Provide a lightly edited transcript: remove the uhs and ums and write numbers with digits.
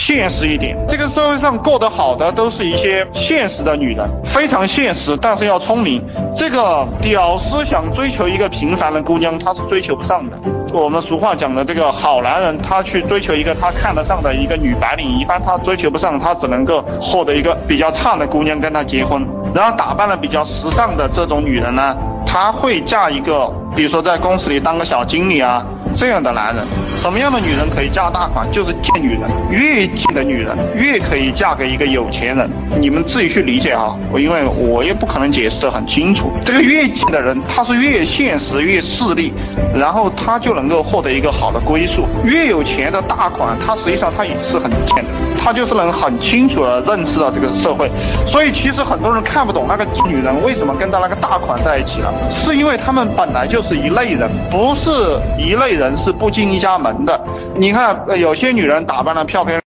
现实一点。这个社会上过得好的都是一些现实的女人，非常现实，但是要聪明。这个屌丝想追求一个平凡的姑娘，他是追求不上的。我们俗话讲的这个好男人，他去追求一个他看得上的一个女白领，一般他追求不上，他只能够获得一个比较差的姑娘跟他结婚。然后打扮的比较时尚的这种女人呢，她会嫁一个比如说在公司里当个小经理啊这样的男人。什么样的女人可以嫁大款？就是贱女人，越贱的女人越可以嫁给一个有钱人。你们自己去理解哈，因为我也不可能解释得很清楚。这个越贱的人，他是越现实越势利，然后他就能够获得一个好的归宿。越有钱的大款，他实际上他也是很贱的，他就是能很清楚地认识到这个社会。所以其实很多人看不懂那个贱女人为什么跟他那个大款在一起了，是因为他们本来就是一类人，不是一类人是不进一家门的。你看有些女人打扮得漂漂亮亮，